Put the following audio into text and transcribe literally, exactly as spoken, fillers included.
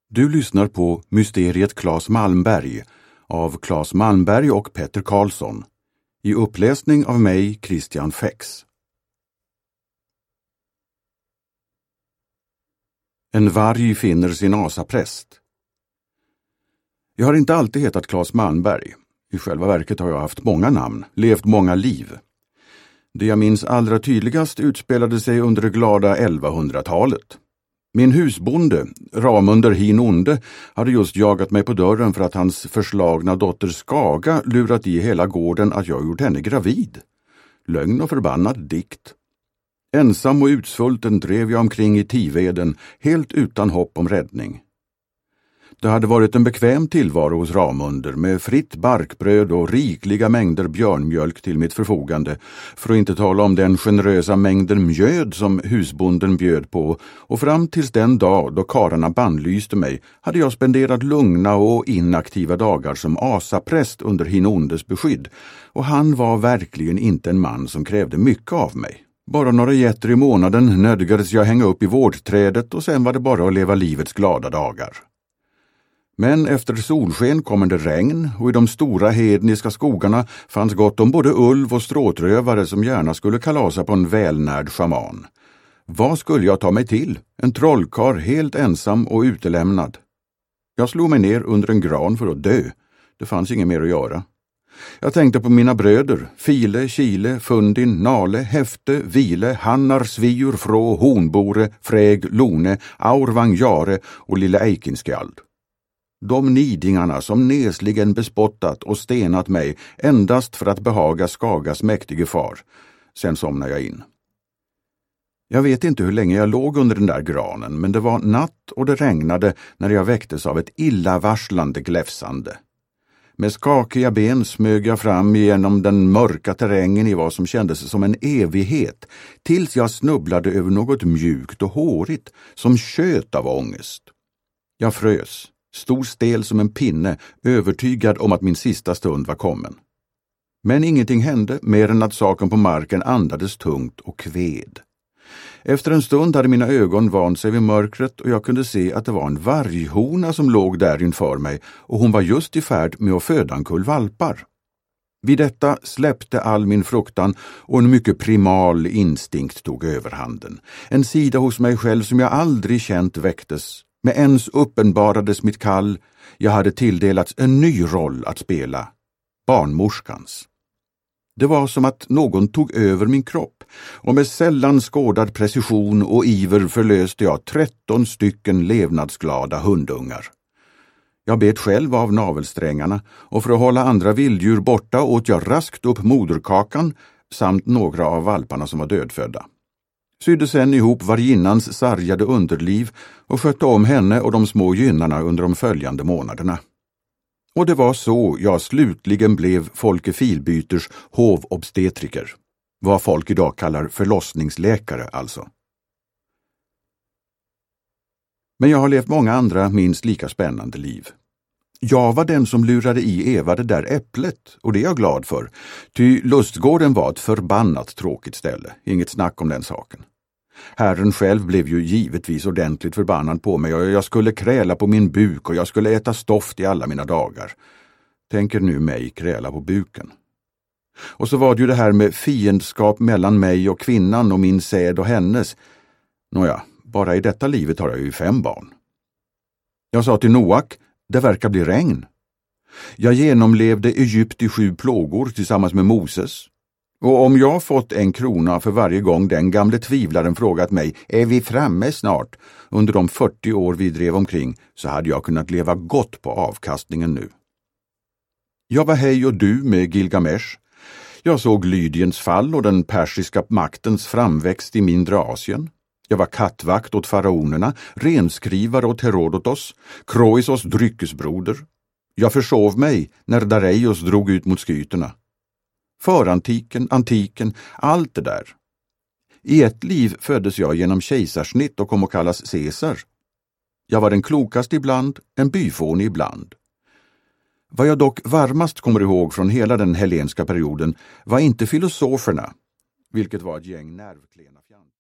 Du lyssnar på Mysteriet Claes Malmberg av Claes Malmberg och Petter Karlsson i uppläsning av mig, Christian Fäx. En varg finner sin asapräst. Jag har inte alltid hetat Claes Malmberg. I själva verket har jag haft många namn, levt många liv. Det jag minns allra tydligast utspelade sig under det glada elvahundratalet. Min husbonde, Ramunder hin onde, hade just jagat mig på dörren för att hans förslagna dotter Skaga lurat i hela gården att jag gjort henne gravid. Lögn och förbannad dikt. Ensam och utsvulten drev jag omkring i Tiveden, helt utan hopp om räddning. Det hade varit en bekväm tillvaro hos Ramunder med fritt barkbröd och rikliga mängder björnmjölk till mitt förfogande, för att inte tala om den generösa mängden mjöd som husbonden bjöd på, och fram tills den dag då karlarna bannlyste mig hade jag spenderat lugna och inaktiva dagar som asapräst under hin ondes beskydd, och han var verkligen inte en man som krävde mycket av mig. Bara några getter i månaden nödgades jag hänga upp i vårdträdet och sen var det bara att leva livets glada dagar. Men efter solsken kommer det regn, och i de stora hedniska skogarna fanns gott om både ulv och stråtrövare som gärna skulle kalasa på en välnärd schaman. Vad skulle jag ta mig till? En trollkar helt ensam och utelämnad. Jag slog mig ner under en gran för att dö. Det fanns inget mer att göra. Jag tänkte på mina bröder, File, Kile, Fundin, Nale, Häfte, Vile, Hannar, Sviur, Frå, Hornbore, Fräg, Lone, Aurvang, Jare och lilla Eikinskjald. De nidingarna som nesligen bespottat och stenat mig endast för att behaga Skagas mäktige far. Sen somnade jag in. Jag vet inte hur länge jag låg under den där granen, men det var natt och det regnade när jag väcktes av ett illavarslande gläfsande. Med skakiga ben smög jag fram genom den mörka terrängen i vad som kändes som en evighet, tills jag snubblade över något mjukt och hårigt som tjöt av ångest. Jag frös. Stor stel som en pinne, övertygad om att min sista stund var kommen. Men ingenting hände mer än att saken på marken andades tungt och kved. Efter en stund hade mina ögon vant sig vid mörkret och jag kunde se att det var en varghona som låg där inför mig, och hon var just i färd med att föda en kull valpar. Vid detta släppte all min fruktan och en mycket primal instinkt tog överhanden. En sida hos mig själv som jag aldrig känt väcktes. Med ens uppenbarades mitt kall. Jag hade tilldelats en ny roll att spela. Barnmorskans. Det var som att någon tog över min kropp, och med sällan skådad precision och iver förlöste jag tretton stycken levnadsglada hundungar. Jag bet själv av navelsträngarna, och för att hålla andra vilddjur borta åt jag raskt upp moderkakan samt några av valparna som var dödfödda. Sydde sen ihop varginnans sargade underliv och skötte om henne och de små gynnarna under de följande månaderna. Och det var så jag slutligen blev Folke Filbyters hovobstetriker. Vad folk idag kallar förlossningsläkare alltså. Men jag har levt många andra minst lika spännande liv. Jag var den som lurade i Eva det där äpplet, och det är jag glad för. Ty lustgården var ett förbannat tråkigt ställe, inget snack om den saken. Herren själv blev ju givetvis ordentligt förbannad på mig, och jag skulle kräla på min buk och jag skulle äta stoft i alla mina dagar. Tänker nu mig kräla på buken. Och så var det ju det här med fiendskap mellan mig och kvinnan och min säd och hennes. Nåja, bara i detta livet har jag ju fem barn. Jag sa till Noak, det verkar bli regn. Jag genomlevde Egypt i sju plågor tillsammans med Moses. Och om jag fått en krona för varje gång den gamle tvivlaren frågat mig, är vi framme snart? Under de fyrtio år vi drev omkring så hade jag kunnat leva gott på avkastningen nu. Jag var hej och du med Gilgamesh. Jag såg Lydiens fall och den persiska maktens framväxt i mindre Asien. Jag var kattvakt åt faraonerna, renskrivare åt Herodotos, Kroisos dryckesbroder. Jag försov mig när Dareios drog ut mot skyterna. Förantiken, antiken, allt det där. I ett liv föddes jag genom kejsarsnitt och kom att kallas Caesar. Jag var den klokaste ibland, en byfånig ibland. Vad jag dock varmast kommer ihåg från hela den hellenska perioden var inte filosoferna, vilket var ett gäng nervklena fjant.